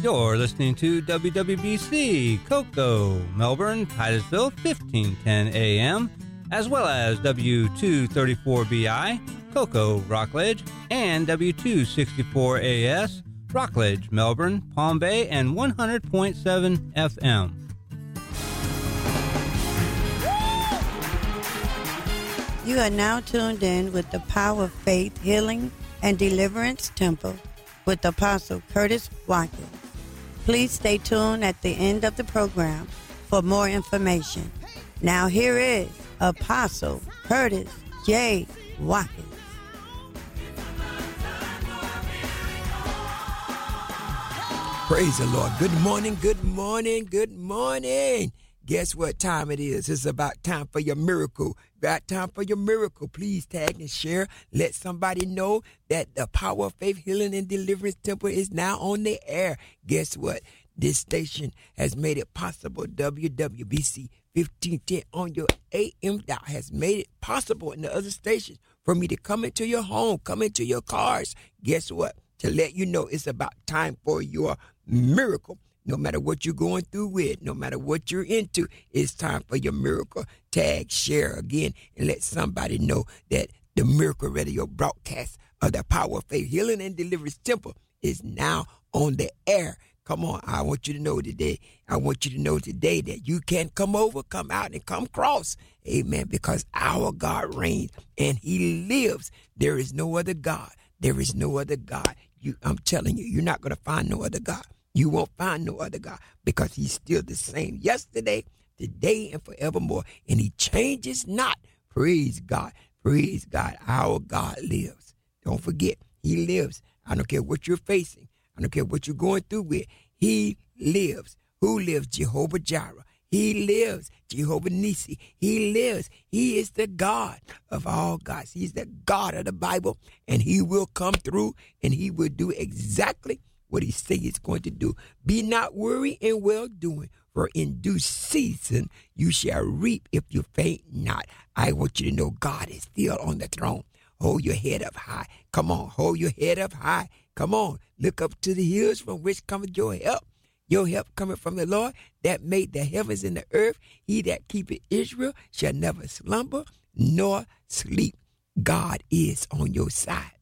You're listening to WWBC, Cocoa, Melbourne, Titusville, 1510 AM, as well as W234BI, Cocoa, Rockledge, and W264AS, Rockledge, Melbourne, Palm Bay, and 100.7 FM. You are now tuned in with the Power of Faith Healing and Deliverance Temple with Apostle Curtis Watkins. Please stay tuned at the end of the program for more information. Now here is Apostle Curtis J. Watkins. Praise the Lord. Good morning, good morning, good morning. Guess what time it is? It's about time for your miracle. About time for your miracle. Please tag and share. Let somebody know that the Power of Faith Healing and Deliverance Temple is now on the air. Guess what? This station has made it possible. WWBC 1510 on your AM dial has made it possible in the other stations for me to come into your home, come into your cars. Guess what? To let you know it's about time for your miracle. No matter what you're going through with, no matter what you're into, it's time for your miracle. Tag, share again, and let somebody know that the Miracle Radio broadcast of the Power of Faith Healing and Deliverance Temple is now on the air. Come on, I want you to know today. I want you to know today that you can come over, come out, and come cross. Amen. Because our God reigns and He lives. There is no other God. There is no other God. I'm telling you, you're not going to find no other God. You won't find no other God because He's still the same yesterday, today, and forevermore. And He changes not. Praise God. Praise God. Our God lives. Don't forget, He lives. I don't care what you're facing. I don't care what you're going through with. He lives. Who lives? Jehovah Jireh. He lives. Jehovah Nissi. He lives. He is the God of all gods. He's the God of the Bible. And He will come through and He will do exactly what He says He's going to do. Be not weary in well-doing, for in due season you shall reap if you faint not. I want you to know God is still on the throne. Hold your head up high. Come on, hold your head up high. Come on, look up to the hills from which cometh your help. Your help cometh from the Lord that made the heavens and the earth. He that keepeth Israel shall never slumber nor sleep. God is on your side.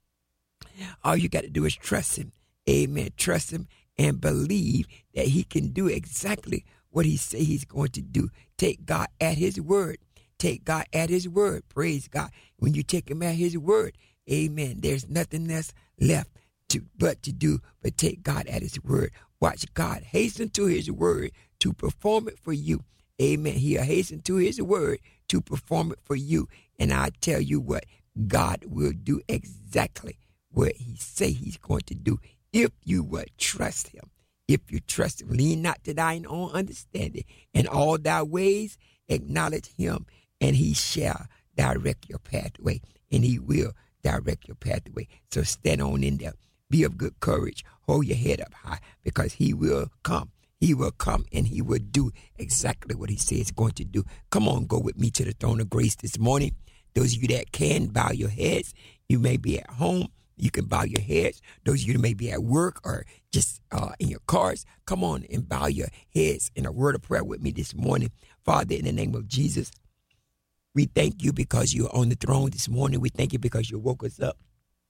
All you got to do is trust Him. Amen. Trust Him and believe that He can do exactly what He say He's going to do. Take God at His word. Take God at His word. Praise God. When you take Him at His word, amen, there's nothing else left but take God at His word. Watch God hasten to His word to perform it for you. Amen. He'll hasten to His word to perform it for you. And I tell you what, God will do exactly what He say He's going to do. If you would trust Him, if you trust Him, lean not to thine own understanding. In all thy ways acknowledge Him, and He shall direct your pathway, and He will direct your pathway. So stand on in there. Be of good courage. Hold your head up high, because He will come. He will come, and He will do exactly what He says He's going to do. Come on, go with me to the throne of grace this morning. Those of you that can, bow your heads. You may be at home. You can bow your heads. Those of you that may be at work or just in your cars, come on and bow your heads in a word of prayer with me this morning. Father, in the name of Jesus, we thank You because You're on the throne this morning. We thank You because You woke us up,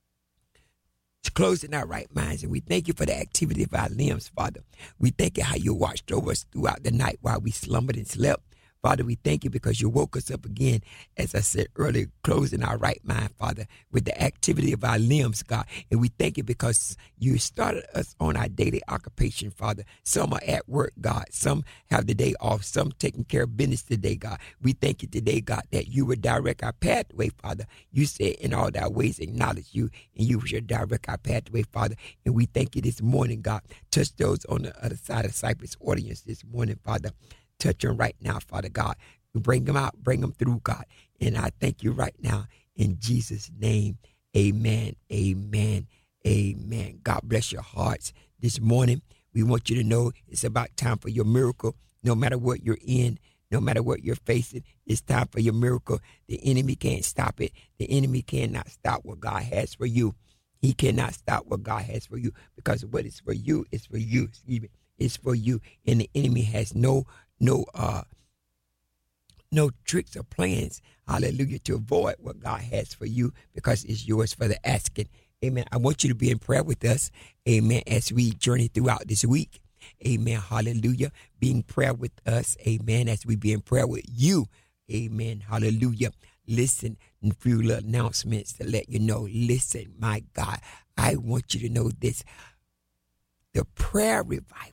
closing our right minds, and we thank You for the activity of our limbs, Father. We thank You how You watched over us throughout the night while we slumbered and slept. Father, we thank You because You woke us up again, as I said earlier, closing our right mind, Father, with the activity of our limbs, God. And we thank You because You started us on our daily occupation, Father. Some are at work, God. Some have the day off. Some taking care of business today, God. We thank You today, God, that You would direct our pathway, Father. You said in all thy ways acknowledge You, and You shall direct our pathway, Father. And we thank You this morning, God. Touch those on the other side of Cypress audience this morning, Father. Touch them right now, Father God. Bring them out, bring them through, God. And I thank You right now in Jesus' name. Amen, amen, amen. God bless your hearts this morning. We want you to know it's about time for your miracle. No matter what you're in, no matter what you're facing, it's time for your miracle. The enemy can't stop it. The enemy cannot stop what God has for you. He cannot stop what God has for you, because what is for you is for you. It's for you, and the enemy has no tricks or plans, hallelujah, to avoid what God has for you, because it's yours for the asking. Amen. I want you to be in prayer with us, amen, as we journey throughout this week. Amen. Hallelujah. Be in prayer with us, amen, as we be in prayer with you. Amen. Hallelujah. Listen, a few little announcements to let you know. Listen, my God, I want you to know this. The prayer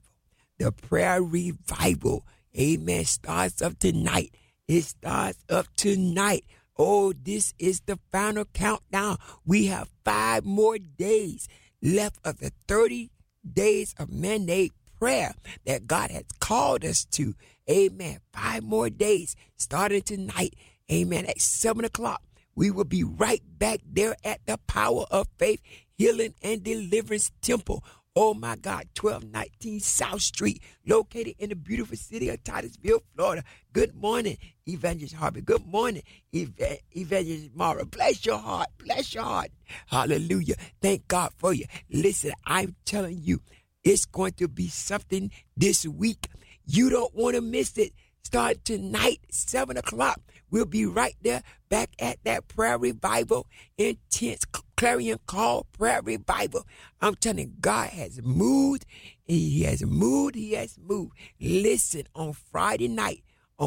revival, amen, starts up tonight. It starts up tonight. Oh, this is the final countdown. We have 5 more days left of the 30 days of mandate prayer that God has called us to. Amen. 5 more days starting tonight. Amen. At 7 o'clock, we will be right back there at the Power of Faith Healing and Deliverance Temple. Oh, my God, 1219 South Street, located in the beautiful city of Titusville, Florida. Good morning, Evangelist Harvey. Good morning, Evangelist Mara. Bless your heart. Bless your heart. Hallelujah. Thank God for you. Listen, I'm telling you, it's going to be something this week. You don't want to miss it. Start tonight, 7 o'clock. We'll be right there back at that prayer revival, intense clarion call prayer revival. I'm telling you, God has moved. He has moved. He has moved. Listen, on Friday night,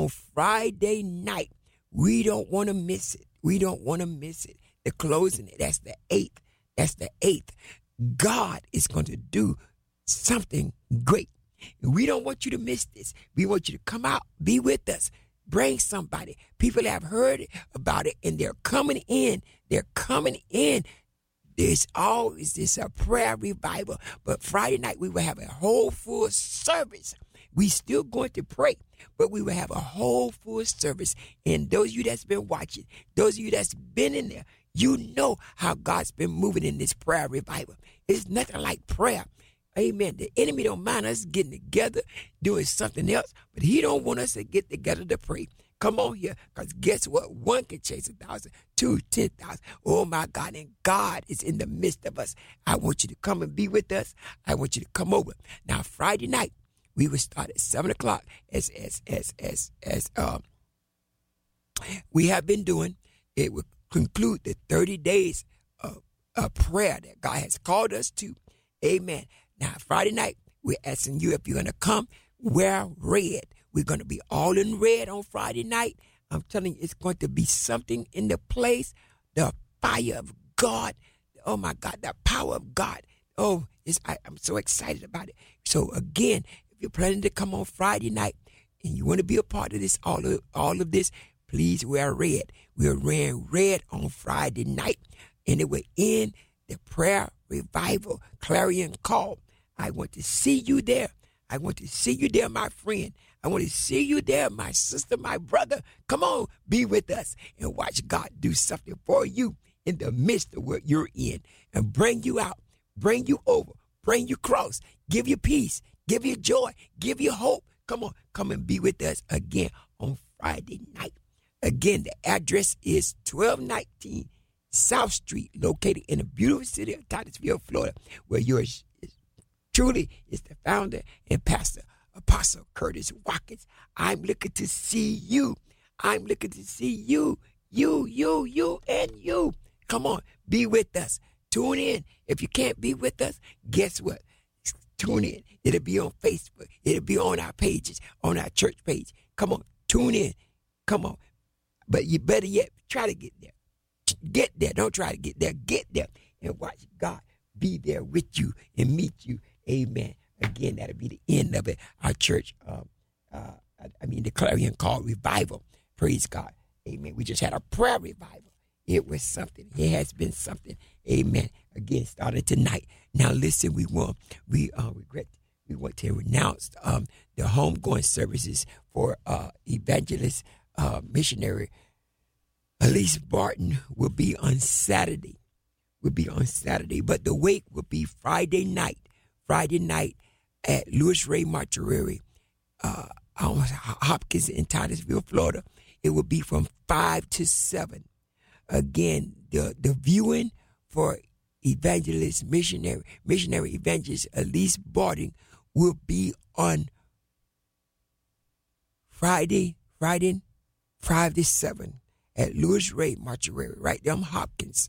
we don't want to miss it. We don't want to miss it. The closing, that's the 8th. That's the 8th. God is going to do something great. We don't want you to miss this. We want you to come out, be with us, bring somebody. People have heard about it, and they're coming in. They're coming in. There's always this prayer revival. But Friday night, we will have a whole full service. We still going to pray, but we will have a whole full service. And those of you that's been watching, those of you that's been in there, you know how God's been moving in this prayer revival. It's nothing like prayer. Amen. The enemy don't mind us getting together, doing something else, but he don't want us to get together to pray. Come on here, because guess what? 1 can chase 1,000, 2, 10,000. Oh, my God, and God is in the midst of us. I want you to come and be with us. I want you to come over. Now, Friday night, we will start at 7 o'clock as we have been doing. It will conclude the 30 days of prayer that God has called us to. Amen. Now, Friday night, we're asking you if you're going to come, wear red. We're going to be all in red on Friday night. I'm telling you, it's going to be something in the place. The fire of God. Oh, my God, the power of God. Oh, I'm so excited about it. So, again, if you're planning to come on Friday night and you want to be a part of this, all of this, please wear red. We're wearing red on Friday night, and it will end the prayer revival clarion call. I want to see you there. I want to see you there, my friend. I want to see you there, my sister, my brother. Come on, be with us and watch God do something for you in the midst of what you're in, and bring you out, bring you over, bring you close, give you peace, give you joy, give you hope. Come on, come and be with us again on Friday night. Again, the address is 1219 South Street, located in the beautiful city of Titusville, Florida, where yours truly is the founder and pastor, Apostle Curtis Watkins. I'm looking to see you. I'm looking to see you, and you. Come on, be with us. Tune in. If you can't be with us, guess what? Tune in. It'll be on Facebook. It'll be on our pages, on our church page. Come on, tune in. Come on. But you better yet, try to get there. Get there. Don't try to get there. Get there and watch God be there with you and meet you. Amen. Again, that'll be the end of it. Our church, the clarion call revival. Praise God. Amen. We just had a prayer revival. It was something. It has been something. Amen. Again, starting tonight. Now, listen, we want to renounce the homegoing services for evangelist missionary Elise Barton will be on Saturday. But the wake will be Friday night at Louis Ray Mortuary, Hopkins in Titusville, Florida. It will be from 5 to 7. Again, the viewing for evangelist, missionary evangelist Elise Barding will be on Friday 5 to 7 at Lewis Ray Mortuary, right there on Hopkins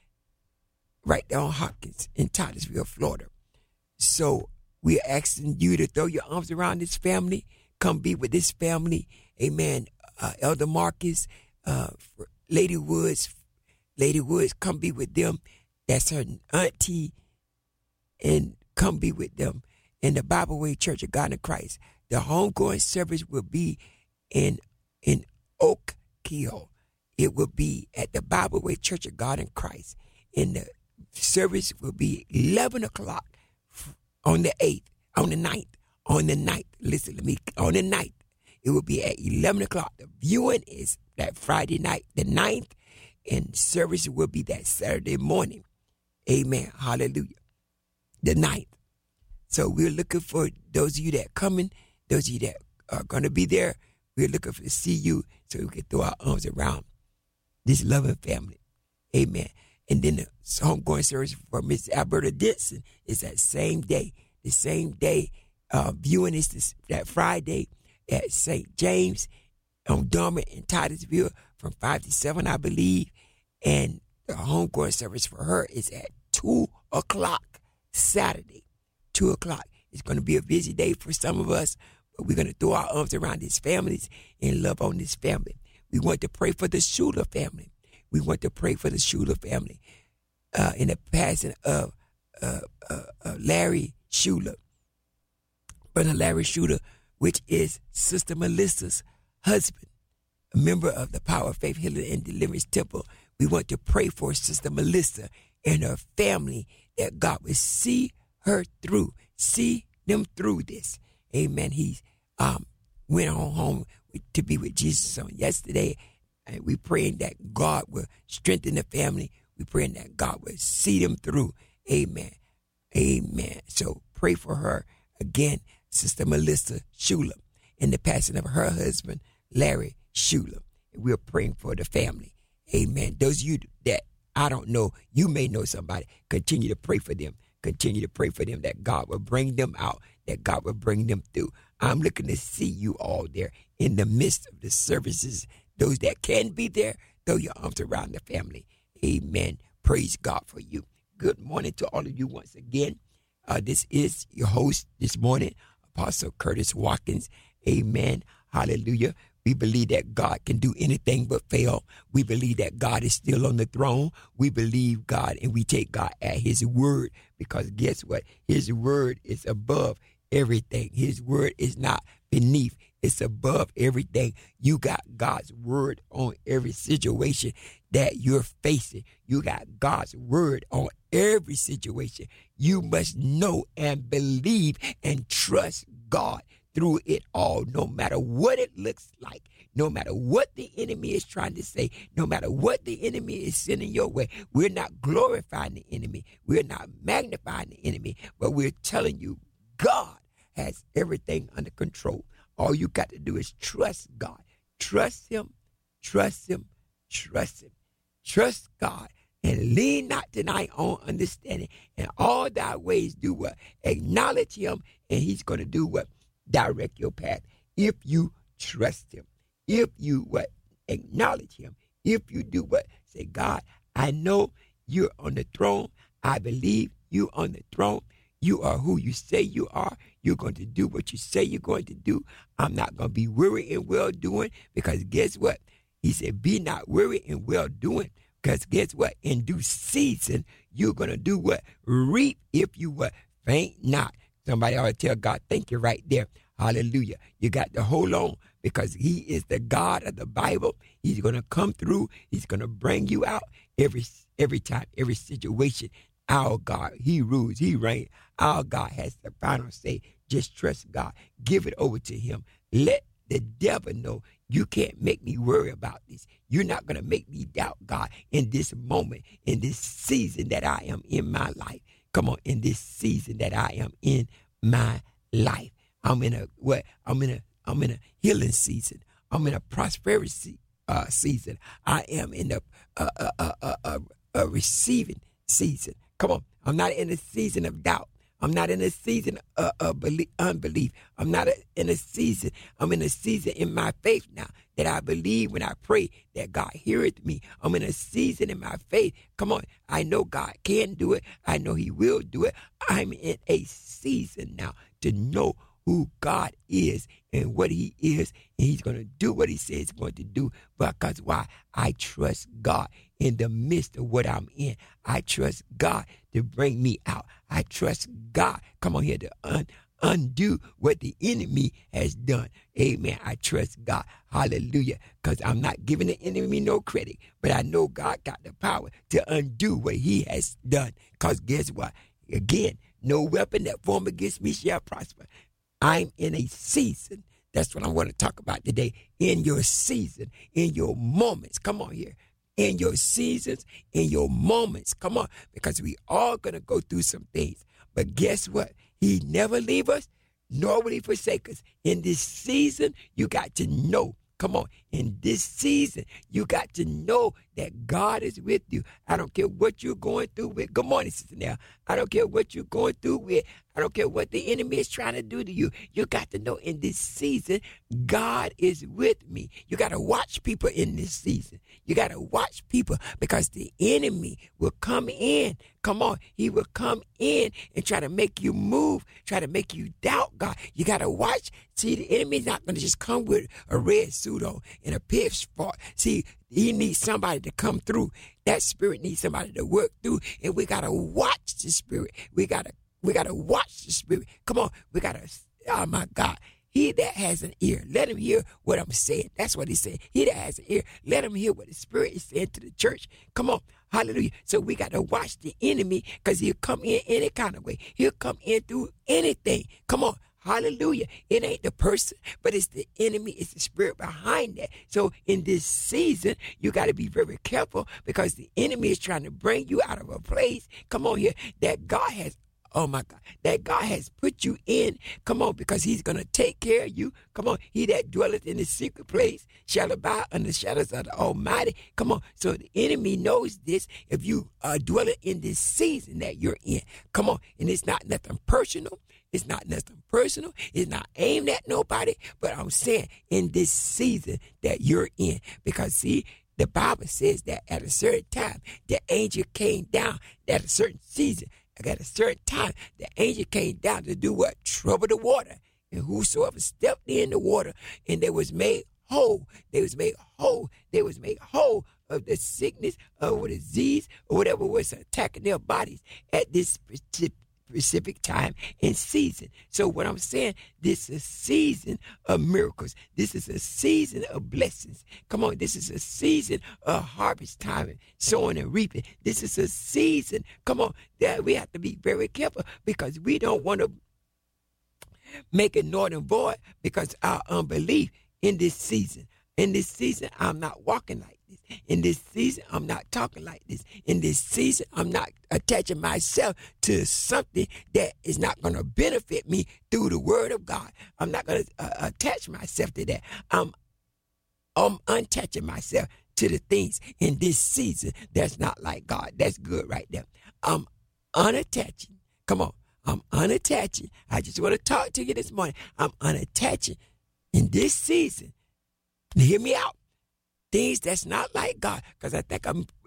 in Titusville, Florida. So we're asking you to throw your arms around this family. Come be with this family. Amen. Elder Marcus, Lady Woods, come be with them. That's her auntie. And come be with them in the Bible Way Church of God in Christ. The homegoing service will be in Oak Hill. It will be at the Bible Way Church of God in Christ. And the service will be 11 o'clock on the 9th. Listen to me. On the 9th, it will be at 11 o'clock. The viewing is that Friday night, the 9th, and service will be that Saturday morning. Amen. Hallelujah. The 9th. So we're looking for those of you that are coming, those of you that are going to be there. We're looking to see you so we can throw our arms around this loving family. Amen. And then the homegoing service for Miss Alberta Denson is that same day. The same day viewing is that Friday at St. James on Dormant in Titusville from 5 to 7, I believe. And the homegoing service for her is at 2 o'clock Saturday. 2 o'clock. It's going to be a busy day for some of us, but we're going to throw our arms around these families and love on this family. We want to pray for the Schuler family. We want to pray for the Schuler family in the passing of Larry Schuler. Brother Larry Schuler, which is Sister Melissa's husband, a member of the Power of Faith Healing and Deliverance Temple. We want to pray for Sister Melissa and her family that God will see them through this. Amen. He went on home to be with Jesus on yesterday, and we praying that God will strengthen the family. We praying that God will see them through. Amen. Amen. So pray for her again, Sister Melissa Schuler, and the passing of her husband, Larry Schuler. And we're praying for the family. Amen. Those of you that I don't know, you may know somebody. Continue to pray for them. Continue to pray for them that God will bring them out, that God will bring them through. I'm looking to see you all there in the midst of the services. Those that can be there, throw your arms around the family. Amen. Praise God for you. Good morning to all of you once again. This is your host this morning, Apostle Curtis Watkins. Amen. Hallelujah. We believe that God can do anything but fail. We believe that God is still on the throne. We believe God and we take God at his word, because guess what? His word is above everything. His word is not beneath. It's above everything. You got God's word on every situation that you're facing. You got God's word on every situation. You must know and believe and trust God through it all, no matter what it looks like, no matter what the enemy is trying to say, no matter what the enemy is sending your way. We're not glorifying the enemy. We're not magnifying the enemy, but we're telling you God has everything under control. All you got to do is trust God. Trust him, trust him, trust him. Trust God and lean not to thy own understanding. And all thy ways do what? Acknowledge him, and he's going to do what? Direct your path. If you trust him, if you what? Acknowledge him, if you do what? Say, God, I know you're on the throne. I believe you on the throne. You are who you say you are. You're going to do what you say you're going to do. I'm not going to be weary in well-doing, because guess what? He said, be not weary in well-doing, because guess what? In due season, you're going to do what? Reap if you what? Faint not. Somebody ought to tell God, thank you right there. Hallelujah. You got to hold on, because he is the God of the Bible. He's going to come through. He's going to bring you out every time, every situation. Our God, he rules, he reigns. Our God has the final say. Just trust God. Give it over to him. Let the devil know, you can't make me worry about this. You're not going to make me doubt God in this moment, in this season that I am in my life. Come on, in this season that I am in my life. I'm in a healing season. I'm in a prosperity season. I am in a receiving season. Come on. I'm not in a season of doubt. I'm not in a season of unbelief. I'm not in a season. I'm in a season in my faith now that I believe when I pray that God heareth me. I'm in a season in my faith. Come on. I know God can do it. I know he will do it. I'm in a season now to know who God is and what he is. And he's going to do what he says he's going to do. Because why? I trust God in the midst of what I'm in. I trust God to bring me out. I trust God, come on here, to undo what the enemy has done. Amen. I trust God. Hallelujah. Because I'm not giving the enemy no credit, but I know God got the power to undo what he has done. Because guess what? Again, no weapon that form against me shall prosper. I'm in a season. That's what I want to talk about today. In your season, in your moments. Come on here. In your seasons, in your moments. Come on. Because we all going to go through some things. But guess what? He never leave us, nor will he forsake us. In this season, you got to know. Come on. In this season, you got to know that God is with you. I don't care what you're going through with. Good morning, Sister Nell. I don't care what you're going through with. I don't care what the enemy is trying to do to you. You got to know in this season, God is with me. You got to watch people in this season. You got to watch people because the enemy will come in. Come on. He will come in and try to make you move, try to make you doubt God. You got to watch. See, the enemy's not going to just come with a red suit on and a pitchfork. See, he needs somebody to come through. That spirit needs somebody to work through. And we got to watch the spirit. We got to watch the spirit. Come on. We got to, oh my God. He that has an ear, let him hear what I'm saying. That's what he said. He that has an ear, let him hear what the Spirit is saying to the church. Come on. Hallelujah. So we got to watch the enemy because he'll come in any kind of way. He'll come in through anything. Come on. Hallelujah. It ain't the person, but it's the enemy. It's the spirit behind that. So in this season, you got to be very careful because the enemy is trying to bring you out of a place. Come on here. That God has, oh my God, that God has put you in. Come on, because he's going to take care of you. Come on. He that dwelleth in the secret place shall abide under the shadows of the Almighty. Come on. So the enemy knows this. If you are dwelling in this season that you're in, come on. And it's not nothing personal. It's not nothing personal. It's not aimed at nobody. But I'm saying in this season that you're in. Because, see, the Bible says that at a certain time, the angel came down at a certain season. At a certain time, the angel came down to do what? Trouble the water. And whosoever stepped in the water, and they was made whole. They was made whole. They was made whole of the sickness or the disease or whatever was attacking their bodies at this specific time and season. So what I'm saying, this is a season of miracles. This is a season of blessings. Come on, this is a season of harvest time and sowing and reaping. This is a season, come on, that we have to be very careful because we don't want to make it null and void because our unbelief in this season. In this season, I'm not walking like this. In this season, I'm not talking like this. In this season, I'm not attaching myself to something that is not going to benefit me through the word of God. I'm not going to attach myself to that. I'm untouching myself to the things in this season that's not like God. That's good right there. I'm unattaching. Come on. I'm unattaching. I just want to talk to you this morning. I'm unattaching in this season. Hear me out. Things that's not like God. Because I think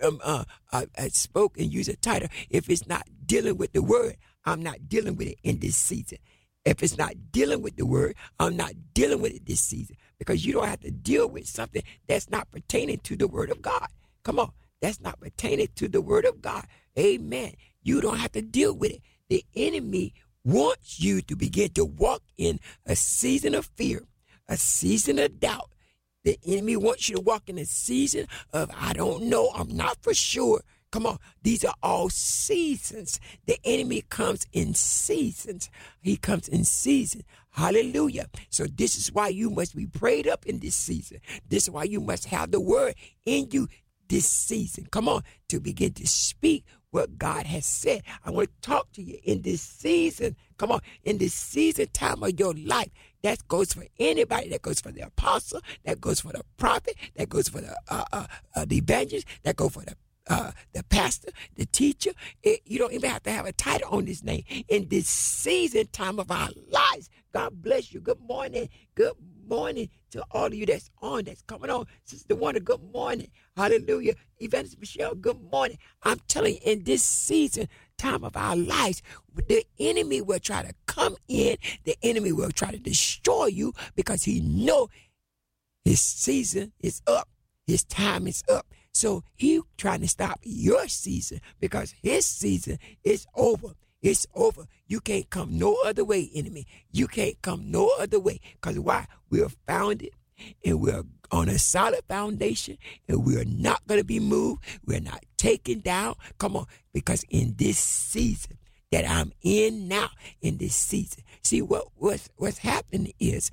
I spoke and used a title. If it's not dealing with the word, I'm not dealing with it in this season. If it's not dealing with the word, I'm not dealing with it this season. Because you don't have to deal with something that's not pertaining to the word of God. Come on. That's not pertaining to the word of God. Amen. You don't have to deal with it. The enemy wants you to begin to walk in a season of fear, a season of doubt. The enemy wants you to walk in a season of, I don't know, I'm not for sure. Come on, these are all seasons. The enemy comes in seasons. He comes in season. Hallelujah. So this is why you must be prayed up in this season. This is why you must have the word in you this season. Come on, to begin to speak what God has said. I want to talk to you in this season. Come on, in this season time of your life. That goes for anybody. That goes for the apostle. That goes for the prophet. That goes for the evangelist. That goes for the the pastor, the teacher. You don't even have to have a title on this name. In this season time of our lives, God bless you. Good morning. Good morning to all of you that's coming on. Sister Wanda, good morning. Hallelujah. Evangelist Michelle, good morning. I'm telling you, in this season time of our lives, the enemy will try to come in. The enemy will try to destroy you because he know his season is up. His time is up. So he trying to stop your season because his season is over. It's over. You can't come no other way, enemy. You can't come no other way. Because why? We're founded and we're on a solid foundation and we're not going to be moved. We're not taken down. Come on. Because in this season that I'm in now, in this season, see what's happening is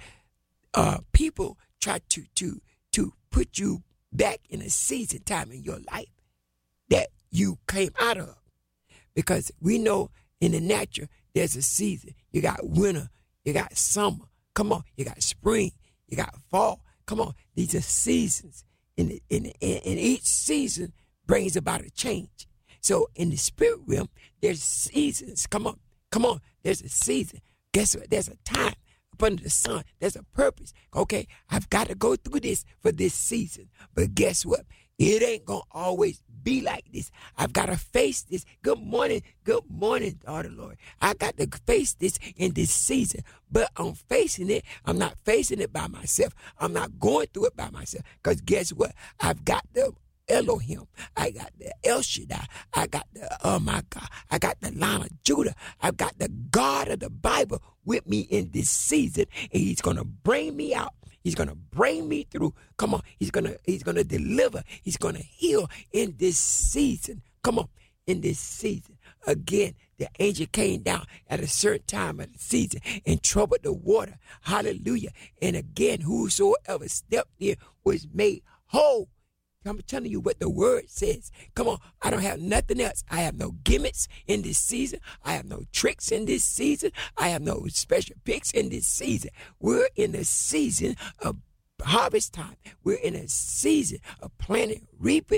people try to put you back in a season time in your life that you came out of. Because we know in the natural, there's a season. You got winter, you got summer. Come on, you got spring, you got fall. Come on, these are seasons. And each season brings about a change. So in the spirit realm, there's seasons. Come on, there's a season. Guess what? There's a time up under the sun. There's a purpose. Okay, I've got to go through this for this season. But guess what? It ain't going to always be like this. I've got to face this. Good morning, daughter Lord. I got to face this in this season. But I'm facing it. I'm not facing it by myself. I'm not going through it by myself. Because guess what? I've got the Elohim. I got the El Shaddai. I got the, oh my God, I got the Lion of Judah. I've got the God of the Bible with me in this season. And he's going to bring me out. He's going to bring me through. Come on. He's going to deliver. He's going to heal in this season. Come on. In this season. Again, the angel came down at a certain time of the season and troubled the water. Hallelujah. And again, whosoever stepped in was made whole. I'm telling you what the word says. Come on. I don't have nothing else. I have no gimmicks in this season. I have no tricks in this season. I have no special picks in this season. We're in a season of harvest time. We're in a season of planting, reaping,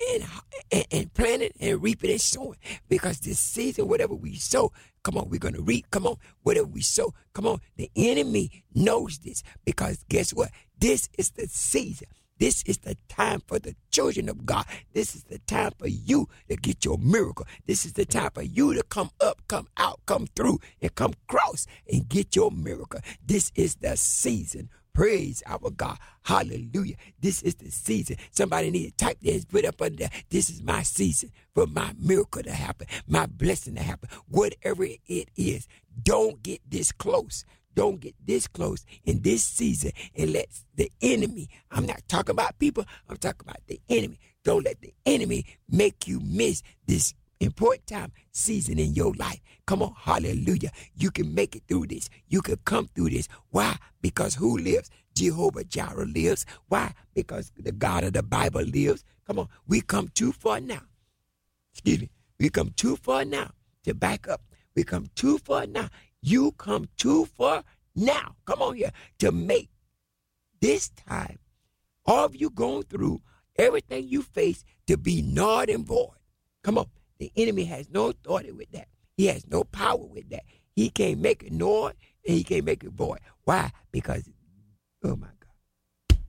and planting and reaping and sowing. Because this season, whatever we sow, come on, we're going to reap. Come on, whatever we sow, come on. The enemy knows this because guess what? This is the season. This is the time for the children of God. This is the time for you to get your miracle. This is the time for you to come up, come out, come through, and come across and get your miracle. This is the season. Praise our God. Hallelujah. This is the season. Somebody need to type this, put up under there. This is my season for my miracle to happen, my blessing to happen. Whatever it is, don't get this close. Don't get this close in this season and let the enemy, I'm not talking about people, I'm talking about the enemy. Don't let the enemy make you miss this important time season in your life. Come on, hallelujah. You can make it through this. You can come through this. Why? Because who lives? Jehovah Jireh lives. Why? Because the God of the Bible lives. Come on, we come too far now. Excuse me. We come too far now to back up. We come too far now. You come too far now. Come on here to make this time, all of you going through everything you face to be null and void. Come on. The enemy has no authority with that. He has no power with that. He can't make it null and he can't make it void. Why? Because, oh my God.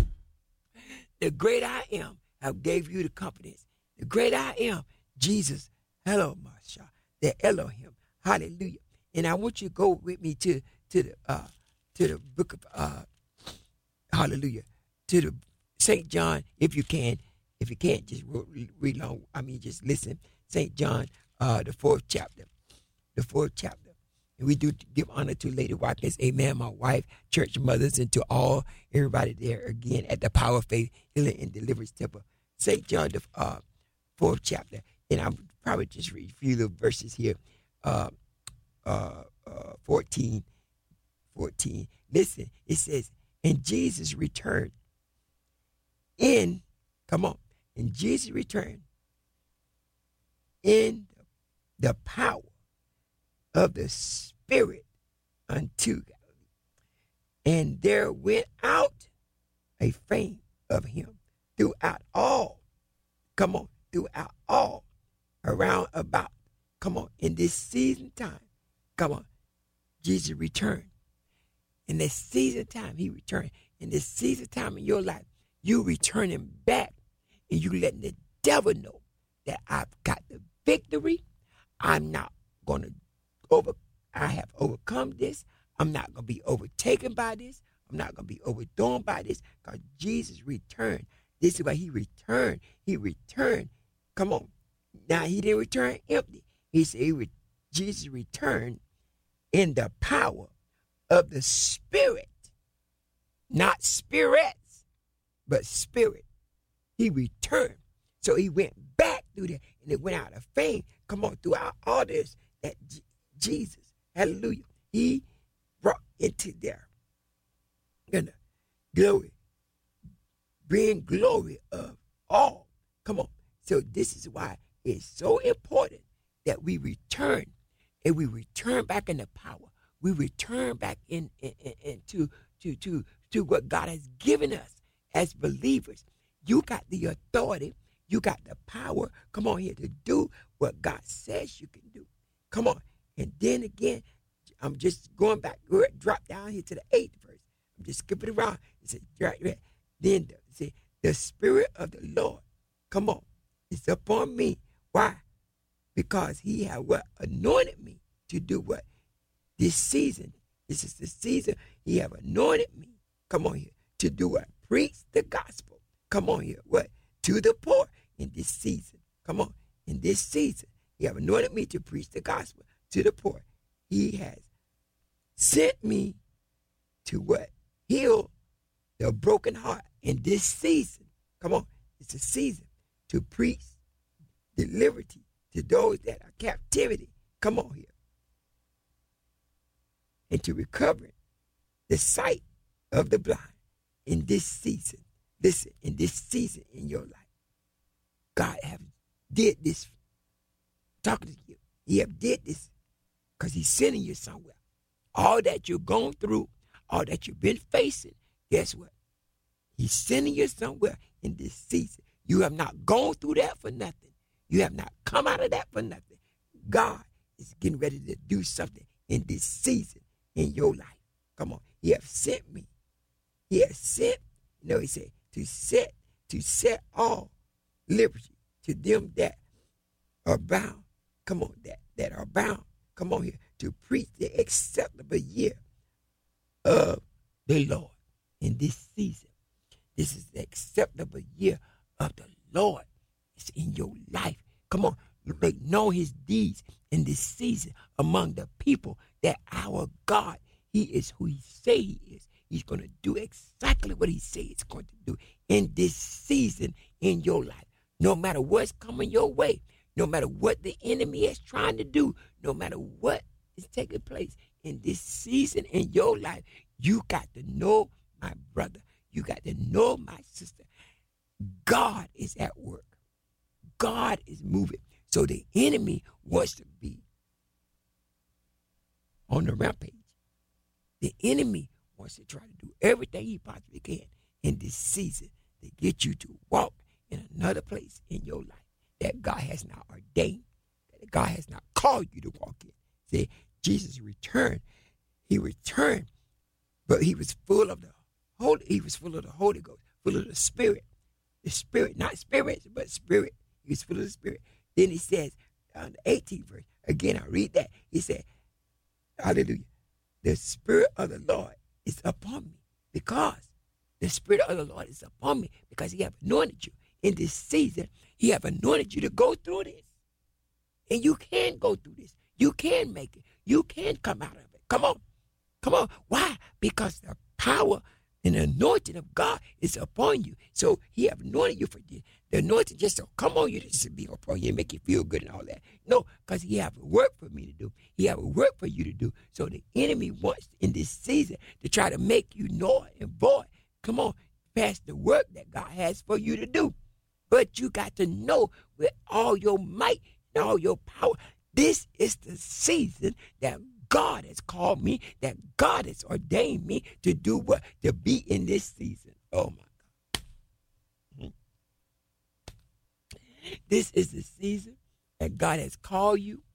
The great I am have gave you the confidence. The great I am, Jesus, hello, Masha, the Elohim, hallelujah. And I want you to go with me to the book of hallelujah, to the St. John, if you can. If you can't, just read long. Just listen. St. John, the fourth chapter. The fourth chapter. And we do give honor to Lady Watkins, amen, my wife, church mothers, and to everybody there again at the Power of Faith Healing and Deliverance Temple. St. John, the fourth chapter. And I'll probably just read a few little verses here. 14. Listen, it says, and Jesus returned and Jesus returned in the power of the Spirit unto Galilee. And there went out a fame of him throughout all throughout all, around about, come on, in this season time, come on, Jesus returned. In this season time, he returned. In this season time in your life, you returning back and you letting the devil know that I've got the victory. I'm not going to I have overcome this. I'm not going to be overtaken by this. I'm not going to be overthrown by this because Jesus returned. This is why he returned. He returned. Come on. Now, he didn't return empty. He said Jesus returned in the power of the Spirit. Not spirits, but Spirit. He returned. So he went back through there, and it went out of fame. Come on, throughout all this, that Jesus, hallelujah, he brought into there. And glory, bring glory of all. Come on. So this is why it's so important that we return, and we return back in the power. We return back into what God has given us as believers. You got the authority. You got the power. Come on here to do what God says you can do. Come on. And then again, I'm just going back, drop down here to the 8th verse. I'm just skipping around. It says, then the Spirit of the Lord, come on, it's upon me. Why? Because he had what? Anointed me to do what? This season. This is the season he have anointed me. Come on here. To do what? Preach the gospel. Come on here. What? To the poor in this season. Come on. In this season, he have anointed me to preach the gospel to the poor. He has sent me to what? Heal the broken heart in this season. Come on. It's a season to preach the liberty to those that are captivity. Come on here. And to recover the sight of the blind in this season. Listen, in this season in your life, God have did this. Talking to you, he have did this because he's sending you somewhere. All that you're going through, all that you've been facing, guess what? He's sending you somewhere in this season. You have not gone through that for nothing. You have not come out of that for nothing. God is getting ready to do something in this season in your life. Come on. He has sent me. He has sent, he said, to set all liberty to them that are bound. Come on, that are bound. Come on here, to preach the acceptable year of the Lord in this season. This is the acceptable year of the Lord. It's in your life. Come on, make known his deeds in this season among the people, that our God, he is who he say he is. He's going to do exactly what he says he's going to do in this season in your life. No matter what's coming your way, no matter what the enemy is trying to do, no matter what is taking place in this season in your life, you got to know, my brother, you got to know, my sister, God is at work. God is moving. So the enemy wants to be on the rampage. The enemy wants to try to do everything he possibly can in this season to get you to walk in another place in your life that God has not ordained, that God has not called you to walk in. See, Jesus returned. He returned, but he was full of the Holy Ghost, full of the Spirit. The Spirit, not spirits, but Spirit. He was full of the Spirit. Then he says, on the 18th verse, again, I read that. He said, hallelujah, the Spirit of the Lord is upon me, because the Spirit of the Lord is upon me, because he have anointed you in this season. He have anointed you to go through this. And you can go through this. You can make it. You can come out of it. Come on. Come on. Why? Because the power and the anointing of God is upon you. So he have anointed you for this. The anointing just don't come on you to be upon you and make you feel good and all that. No, because he have a work for me to do. He have a work for you to do. So the enemy wants in this season to try to make you null and void. Come on, past the work that God has for you to do. But you got to know with all your might and all your power, this is the season that God has called me, that God has ordained me to do what? To be in this season. Oh, my God. This is the season that God has called you